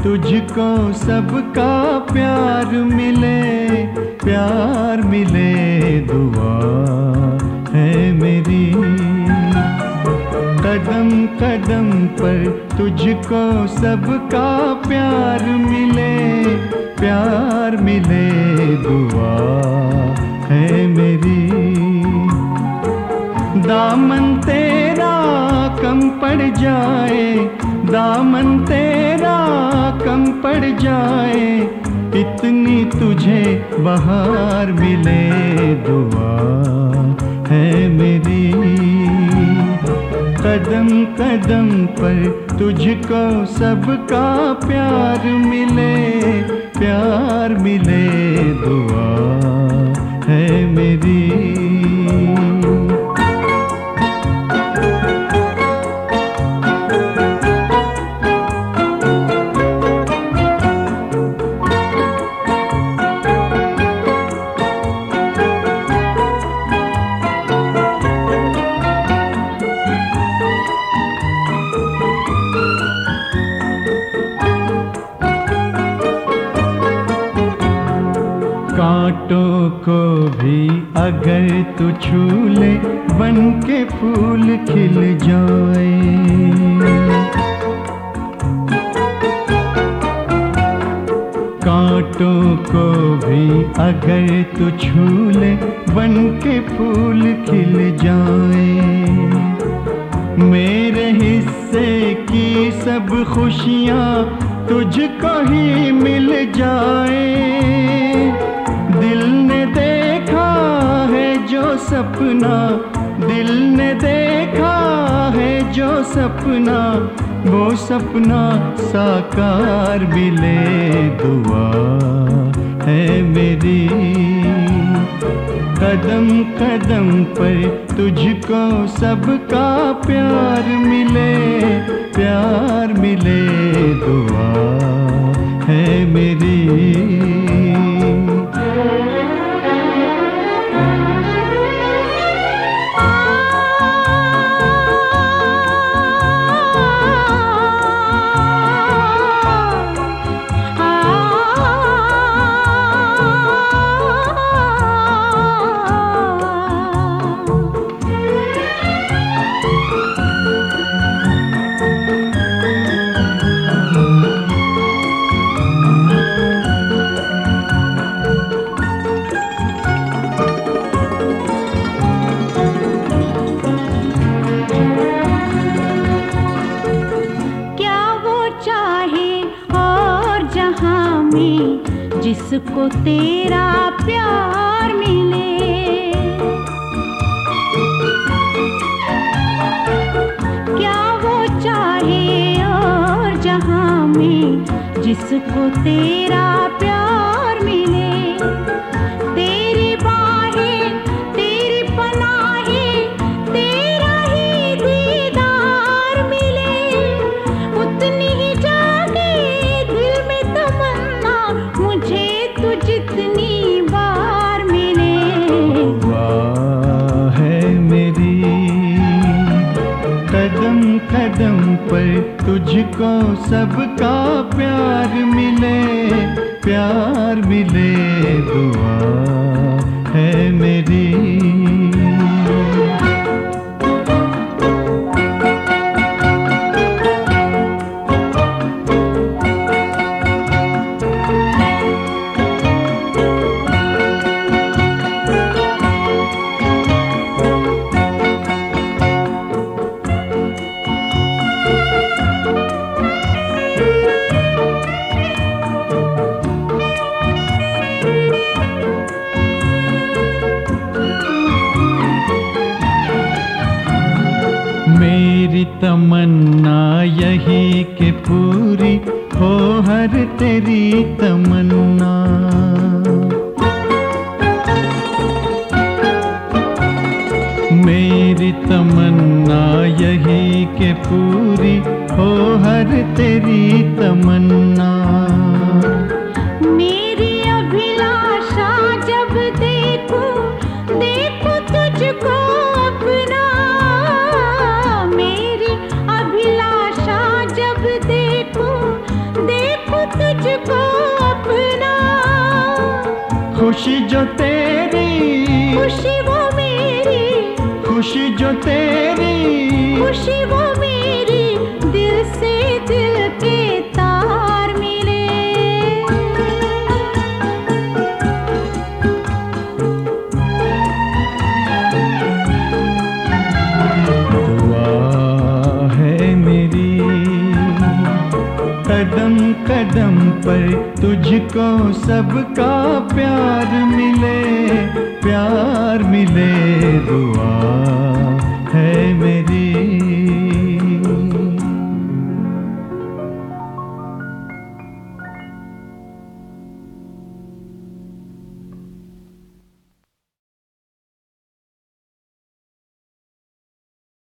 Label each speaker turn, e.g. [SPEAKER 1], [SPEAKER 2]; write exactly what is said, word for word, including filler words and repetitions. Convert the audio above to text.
[SPEAKER 1] तुझको सबका प्यार मिले, प्यार मिले दुआ है मेरी। कदम कदम पर तुझको सबका प्यार मिले, प्यार मिले दुआ है मेरी। दामन तेरा कम पड़ जाए, दामन तेरा कम पड़ जाए, इतनी तुझे बहार मिले दुआ है मेरी। कदम कदम पर तुझको सबका प्यार मिले, प्यार मिले दुआ है मेरी। कांटों को भी अगर तू छू ले, बन के फूल खिल जाए। कांटों को भी अगर तू छू ले, बन के फूल खिल जाए। मेरे हिस्से की सब खुशियाँ तुझको ही मिल जाए। दिल ने देखा है जो सपना, दिल ने देखा है जो सपना, वो सपना साकार मिले दुआ है मेरी। कदम कदम पर तुझको सबका प्यार मिले, प्यार मिले दुआ है मेरी।
[SPEAKER 2] जिसको तेरा प्यार मिले, क्या वो चाहे और जहां में जिसको तेरा प्यार मिले। तेरी बाहें तेरी पनाहें, तेरा ही दीदार मिले। उतनी ही जागे दिल में तमन्ना, मुझे तू जितनी बार मिले
[SPEAKER 1] दुआ है मेरी। कदम कदम पर तुझको सबका प्यार मिले, प्यार मिले दुआ है मेरी। मेरी तमन्ना यही कि पूरी हो हर तेरी तमन्ना। मेरी तमन्ना यही कि पूरी हो हर तेरी तमन्ना।
[SPEAKER 2] मेरी अभिलाषा जब देखूं देखूं तुझको अपना। मेरी अभिलाषा जब देखूं देखूं तुझको अपना।
[SPEAKER 1] खुशी जो तेरी,
[SPEAKER 2] खुशी वो मेरी,
[SPEAKER 1] खुशी जो तेरी,
[SPEAKER 2] खुशी वो मेरी, दिल से दिल के तार मिले।
[SPEAKER 1] कदम कदम पर तुझको सबका प्यार मिले, प्यार मिले। दुआ